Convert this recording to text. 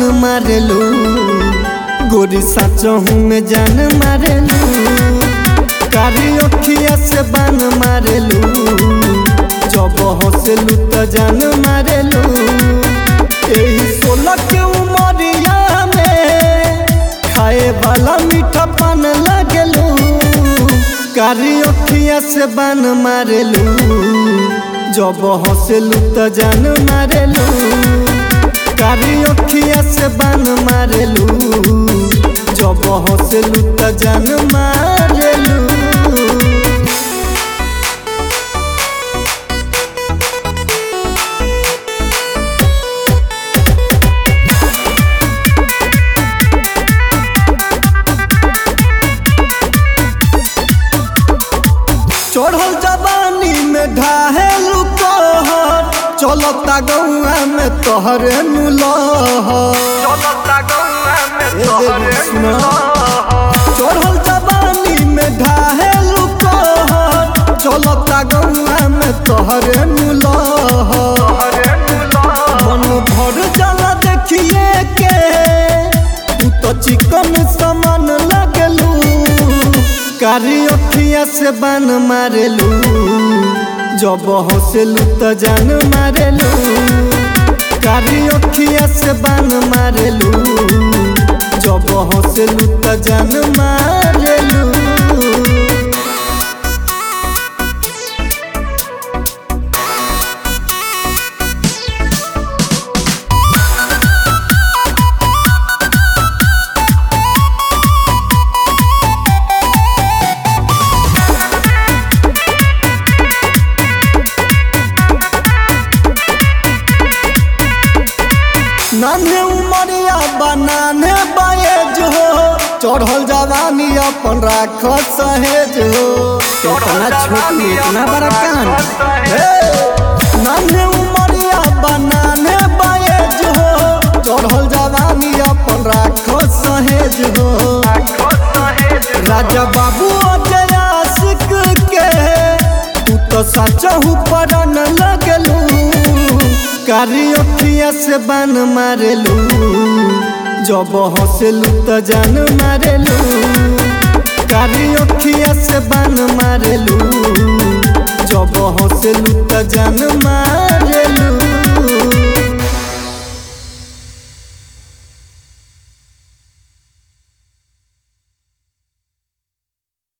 मारेलू गोरी सचहू में जान मारेलू कारी अखिया से बान मारेलू जब हंसेलू तो जान मारेलू यही 16 के उमरिया में खाए वाला मीठा पान लागेलू कारी अखिया से बान मारेलू जब हंसेलू तो जान मारेलू कारी अखिया से बान मारेलू जब हंसेलू तो जान मारेलू। चढ़ल जवानी में ढाहेलू कहर चलता गौआ में तोहरे नुलहर चढ़ल जवानी में ढाहेलू कहर चलता गौआ में तोहरे नुलहर मन भर जाला देखिए के तू तो चिकन समान लगलू कारी अखिया से बान मारेलू जब हंसेलू तो जान मारेलू कारी अखिया से बान मारेलू जब हंसेलू तो जान मारेलू। नाने उमरिया बनाने बाएज हो चढ़ल जवानी अपन राख सहेज हो इतना छोट इतना बड़ा कान नाने उमरिया बनाने बाएज हो चढ़ल जवानी अपन राख सहेज हो राजा बाबू अजय आशिक के तू तो सचहू पड़न लगलू कारी अखिया से बान मारेलू जब हंसेलू तो जान मारेलू कारी अखिया से बान मारेलू जब हंसेलू तो जान मारेलू।